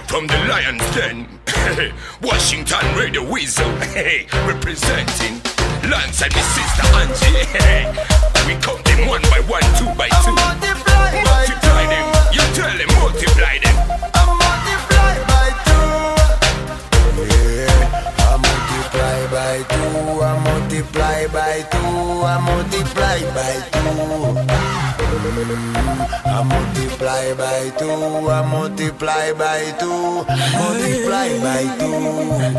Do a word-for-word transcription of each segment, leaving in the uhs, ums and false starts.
from the Lion's Den. Washington Radio Weasel, representing alongside my sister Angie. We count them one by one, two by two. Multiply, multiply them. You tell them multiply them. I multiply by two. Yeah, I multiply by two. I multiply by two. I multiply by two. I multiply by two. I multiply by two. Multiply by two.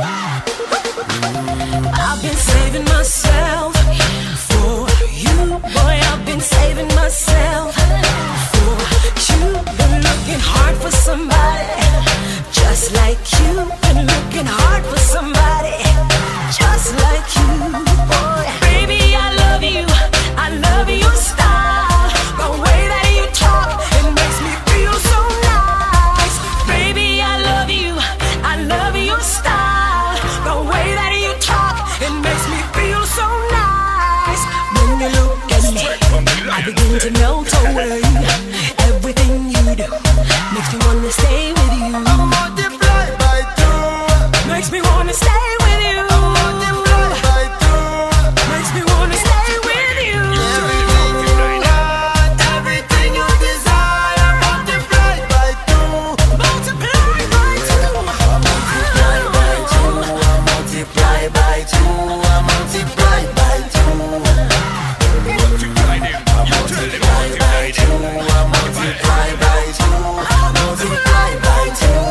I've been saving myself for you, boy. I've been saving myself for you. Been looking hard for somebody, just like you. Been looking hard for somebody, just like you, boy. Baby, I love you. I love your style, the way that you talk. It makes me feel so nice. Baby, I love you. I love your style, the way that you talk. It makes me feel so nice. When you look at me, I begin to melt away. Everything you do makes me wanna stay with you. I multiply by two. Makes me wanna stay with you. I multiply by two. Makes me wanna stay with you. Everything you want, everything you desire, multiply by two. Multiply by two. I multiply by two. I multiply by two. I multiply by two. Multiply them. You tell them multiply them. I multiply by two. Multiply by two.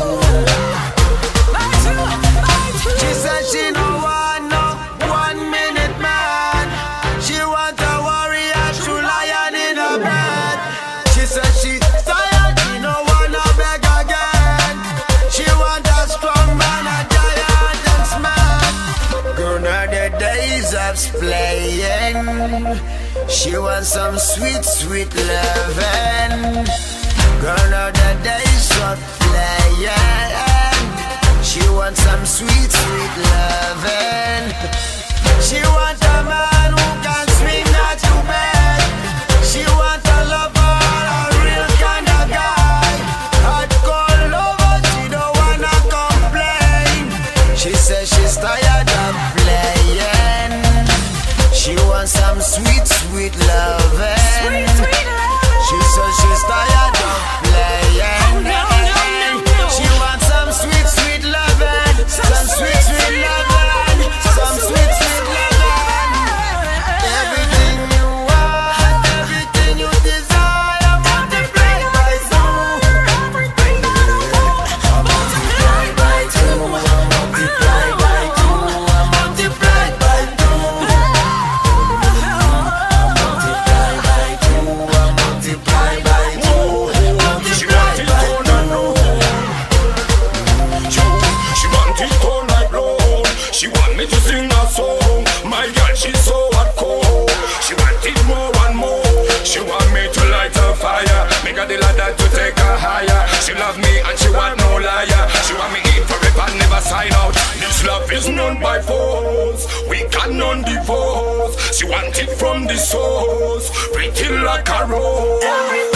By two. By two. She said she no want no one minute man. She want a warrior, true lion in her bed. She said she tired, she no wanna beg again. She want a strong man, a giant and smart. Gone are the days of playing. She wants some sweet, sweet loving. Gone are the days of playing. She wants some sweet, sweet loving. She wants a man who can swing her to bed. She wants a lover, a real kind of guy. Hardcore lover, she don't wanna complain. She says she's tired of playing. She wants some sweet, sweet loving. Sweet, sweet love. She says she's tired of playing. No, no, no, no. She wants some sweet, sweet loving. Some sweet, sweet loving. Some sweet, sweet loving. Everything you want, everything you desire, multiply by two. Everything that I want, multiply by two. Multiply by two. Multiply by two. Multiply by two. Multiply by two. She want it on and on. She want it on like blood. She want me to sing a song. My girl, she's so hardcore. She want it more and more. She want me to light a fire. Make her the ladder to take her higher. She love me and she want no liar. She want me in forever, never sign out. This love is none by force. We can none divorce. She want it from the source. Pretty like a rose.